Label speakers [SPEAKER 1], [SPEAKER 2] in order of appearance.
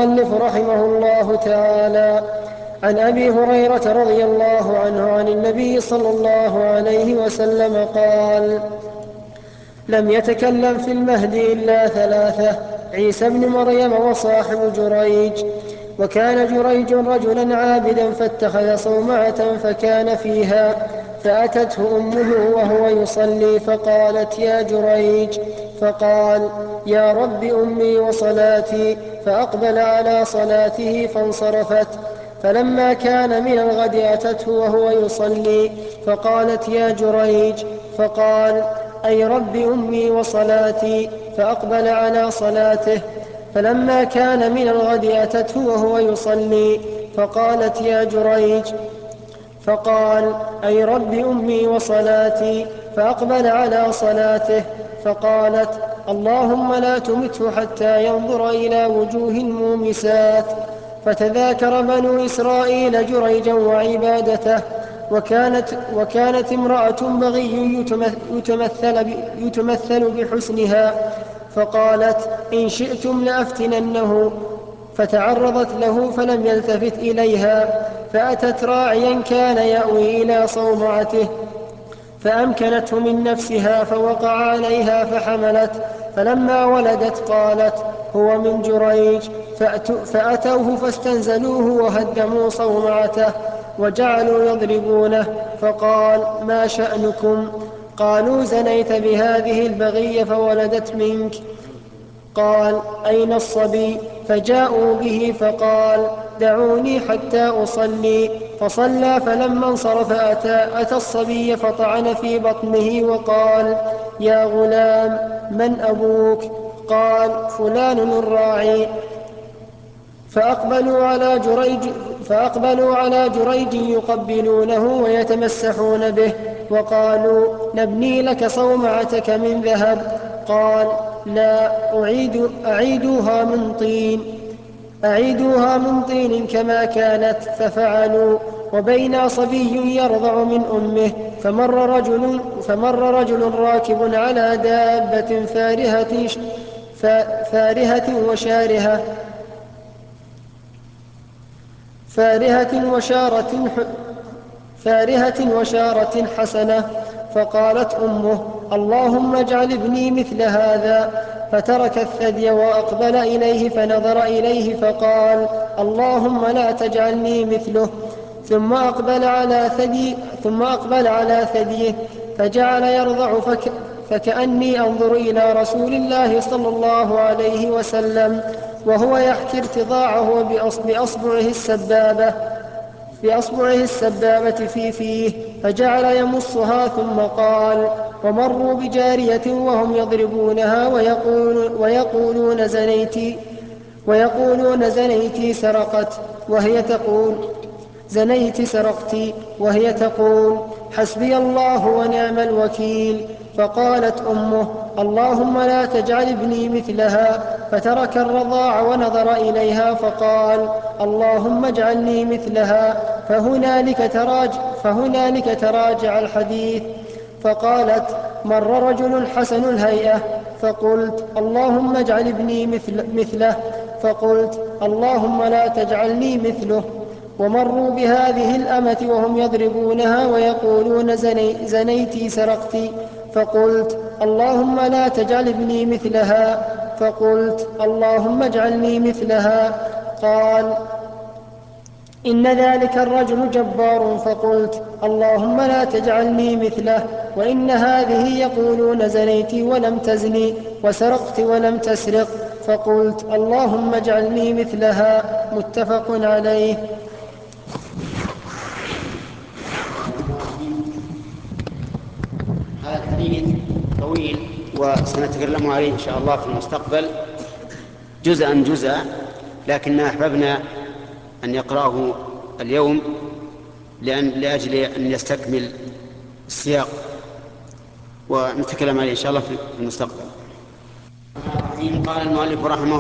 [SPEAKER 1] المؤلف رحمه الله تعالى: عن أبي هريرة رضي الله عنه عن النبي صلى الله عليه وسلم قال: لم يتكلم في المهد إلا ثلاثة: عيسى ابن مريم وصاحب جريج. وكان جريج رجلا عابدا فاتخذ صومعة فكان فيها، فأتته أمه وهو يصلي فقالت: يا جريج. فقال: يا رب أمي وصلاتي. فأقبل على صلاته فانصرفت. فلما كان من الغد أتته وهو يصلي فقالت: يا جريج. فقال: أي رب أمي وصلاتي. فأقبل على صلاته. فلما كان من الغد أتته وهو يصلي فقالت: يا جريج. فقال: أي رب أمي وصلاتي. فأقبل على صلاته. فقالت: اللهم لا تمته حتى ينظر إلى وجوه المومسات. فتذاكر بنو إسرائيل جريجا وعبادته. وكانت امرأة بغي يتمثل بحسنها، فقالت: إن شئتم لأفتننه. فتعرضت له فلم يلتفت إليها، فأتت راعيا كان يأوي إلى صومعته فأمكنته من نفسها، فوقع عليها فحملت. فلما ولدت قالت: هو من جريج. فأتوه فاستنزلوه وهدموا صومعته وجعلوا يضربونه. فقال: ما شأنكم؟ قالوا: زنيت بهذه البغية فولدت منك. قال: أين الصبي؟ فجاءوا به فقال: دعوني حتى أصلي. فصلى. فلما انصرف أتى الصبي فطعن في بطنه وقال: يا غلام، من أبوك؟ قال: فلان الراعي. فأقبلوا على جريج يقبلونه ويتمسحون به، وقالوا: نبني لك صومعتك من ذهب. قال: لا، أعيدوها من طين كما كانت. ففعلوا. وبينا صبي يرضع من أمه فمر رجل راكب على دابة فارهة وشارهة فارهة وشارة حسنة. فقالت أمه: اللهم اجعل ابني مثل هذا. فترك الثدي وأقبل إليه فنظر إليه فقال: اللهم لا تجعلني مثله. ثم أقبل على ثديه فجعل يرضع فكأني أنظر إلى رسول الله صلى الله عليه وسلم وهو يحكي ارتضاعه بأصبعه السبابة في فيه، فجعل يمصها. ثم قال: ومروا بجارية وهم يضربونها ويقولون زنيتي سرقت، وهي تقول: حسبي الله ونعم الوكيل. فقالت أمه: اللهم لا تجعل ابني مثلها. فترك الرضاع ونظر إليها فقال: اللهم اجعلني مثلها. فهنالك تراجع الحديث. فقالت: مر رجل حسن الهيئة فقلت: اللهم اجعل ابني مثله. فقلت: اللهم لا تجعلني مثله. ومروا بهذه الأمة وهم يضربونها ويقولون زنيتي سرقتي. فقلت: اللهم لا تجعل ابني مثلها. فقلت: اللهم اجعلني مثلها. قال: إن ذلك الرجل جبار. فقلت: اللهم لا تجعلني مثله. وإن هذه يقولون زنيتي ولم تزني، وسرقت ولم تسرق. فقلت: اللهم اجعلني مثلها. متفق عليه.
[SPEAKER 2] هذا الحديث طويل وسنتكلم عليه إن شاء الله في المستقبل جزءا، لكننا أحببنا أن يقرأه اليوم لأجل أن يستكمل السياق، ونتكلم عليه إن شاء الله في المستقبل. قال المؤلف رحمه